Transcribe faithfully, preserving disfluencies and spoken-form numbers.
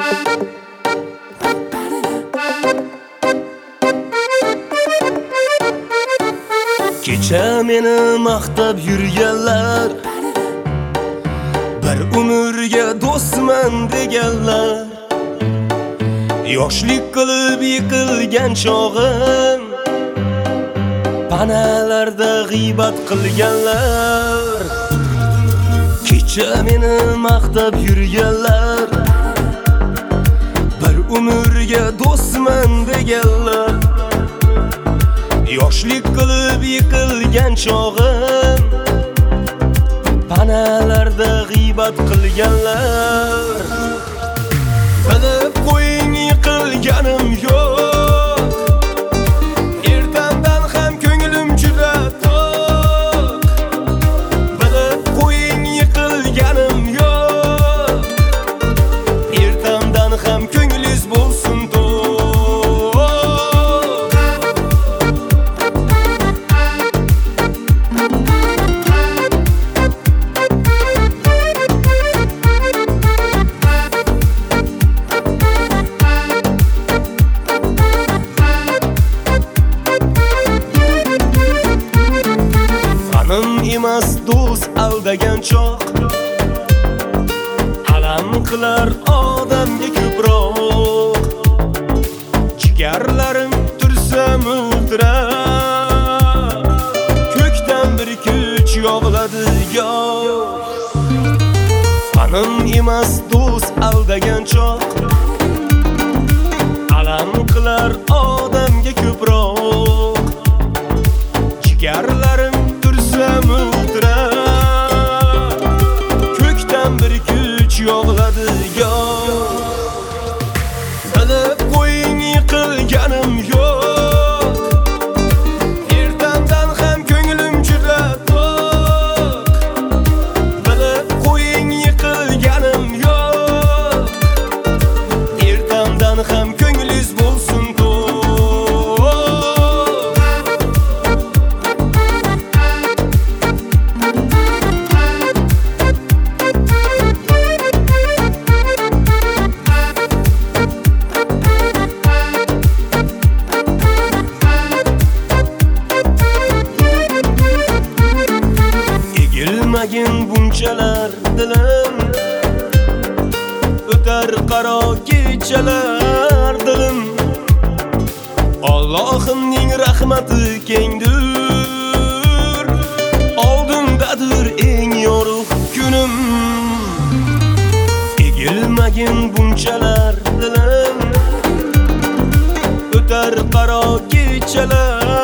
Kecha meni maqtab yurganlar, bir umrga do'stman deganlar, yoshlik qilib yiqilgan chog'im, panalarda g'iybat qilganlar. Kecha meni maqtab yurganlar, bir umrga do'stman deganlar, yoshlik qilib yiqilgan chog'im, panalarda g'iybat qilganlar. Bilib qo'ying, yiqilganim yo'q, ertamdan ham ko'nglim juda to'q. Bilib qo'ying, yiqilganim yo'q, ertamdan ham ko'nglingiz bo'lsin to'q. Emas do'st aldagan choq, alam qilar odamga ko'proq. Jigarlarim tursa mudrab, ko'kdan bir kuch yog'ladi yo'q. Anim emas do'st aldagan choq, alam qilar odamga ko'proq. Jigarlarim mudrab, ko'kdan bir kuch yog'ladi yo'q. Bilib qo'ying, yiqilganim yo'q, ertamdan ham ko'nglim juda to'q. Bilib qo'ying, yiqilganim yo'q, ertamdan ham ko'nglingiz bo'lsin to'q. Egilmagin bunchalar dilim, o'tar qaro kechalar dilim. Allohimning rahmati kengdir, oldindadir eng yorug' kunim. Egilmagin bunchalar dilim, o'tar qaro kechalar